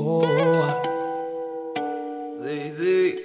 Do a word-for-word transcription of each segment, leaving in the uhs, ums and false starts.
oh. Zé,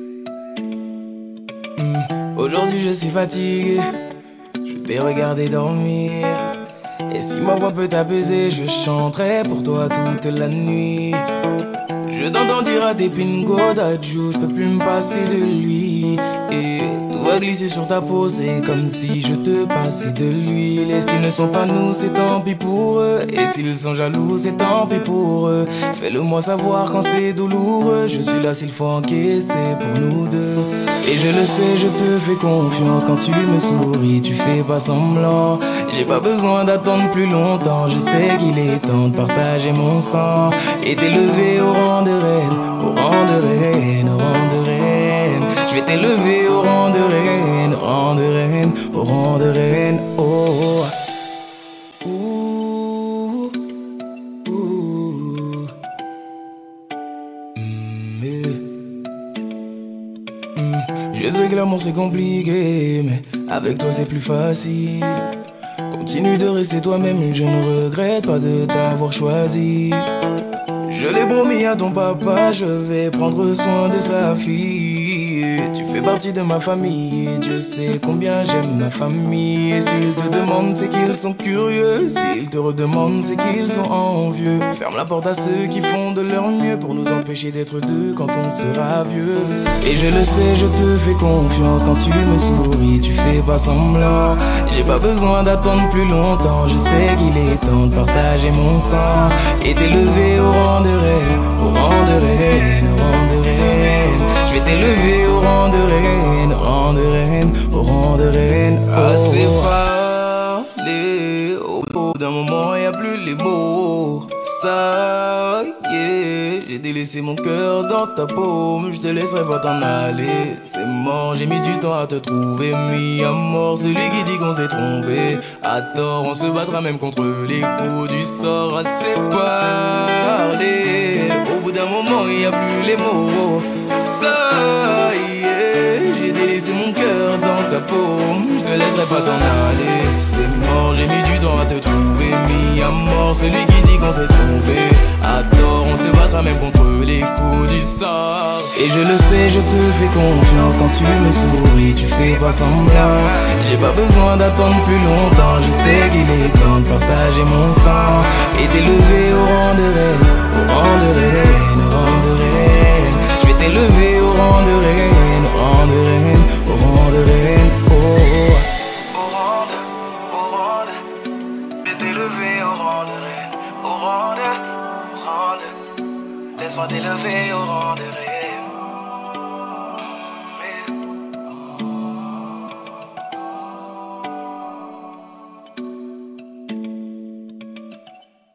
mm. Aujourd'hui je suis fatigué, je t'ai regardé dormir. Et si ma voix peut t'apaiser, je chanterai pour toi toute la nuit. Je t'entends dire à tes pingo d'adjou, je peux plus me passer de lui. Et tout va glisser sur ta peau, c'est comme si je te passais de l'huile. Et s'ils ne sont pas nous, c'est tant pis pour eux. Et s'ils sont jaloux, c'est tant pis pour eux. Fais-le moi savoir quand c'est douloureux. Je suis là s'il faut encaisser pour nous deux. Et je le sais, je te fais confiance. Quand tu me souris, tu fais pas semblant. J'ai pas besoin d'attendre plus longtemps. Je sais qu'il est temps de partager mon sang et t'élever au rang de reine, au rang de reine, au rang de reine. Je vais t'élever au rang de reine, au rang de reine, au rang de reine. Oh, ouh, ouh. Mm, yeah. mm. Je sais que l'amour c'est compliqué, mais avec toi c'est plus facile. Continue de rester toi-même, je ne regrette pas de t'avoir choisi. Je l'ai promis à ton papa, je vais prendre soin de sa fille. Tu fais partie de ma famille, Dieu sait combien j'aime ma famille. Et s'ils te demandent, c'est qu'ils sont curieux. S'ils te redemandent, c'est qu'ils sont envieux. Ferme la porte à ceux qui font de leur mieux pour nous empêcher d'être deux quand on sera vieux. Et je le sais, je te fais confiance. Quand tu me souris, tu fais pas semblant. J'ai pas besoin d'attendre plus longtemps. Je sais qu'il est temps de partager mon sang et t'élever au rang de reine, au rang de reine, au rang de reine. Je vais t'élever au rang de reine, au rang de reine, au rang de reine. Assez parlé, au bout d'un moment y a plus les mots. Ça y est, j'ai délaissé mon cœur dans ta paume. Je te laisserai pas t'en aller, c'est mort. J'ai mis du temps à te trouver, mis à mort celui qui dit qu'on s'est trompé. À tort, on se battra même contre les coups du sort. Assez parlé, au bout d'un moment y a plus les mots. Ça y est, j'ai délaissé mon cœur dans ta paume. Je te laisserai pas t'en aller, c'est mort. J'ai mis du temps à te trouver, mis à mort celui qui dit qu'on s'est trompé. À tort, on se battra même contre les coups du sort. Et je le sais, je te fais confiance. Quand tu me souris, tu fais pas semblant. J'ai pas besoin d'attendre plus longtemps. Je sais qu'il est temps de partager mon sang et t'élever au rang de reine, au rang de reine, au rang de reine. Je vais t'élever au rang de reine, au rang de reine, au rang de reine. Oh, au rang de, au rang de. Je vais t'élever au rang de reine, au rang de, au rang de. Laisse-moi t'élever au rang de reine.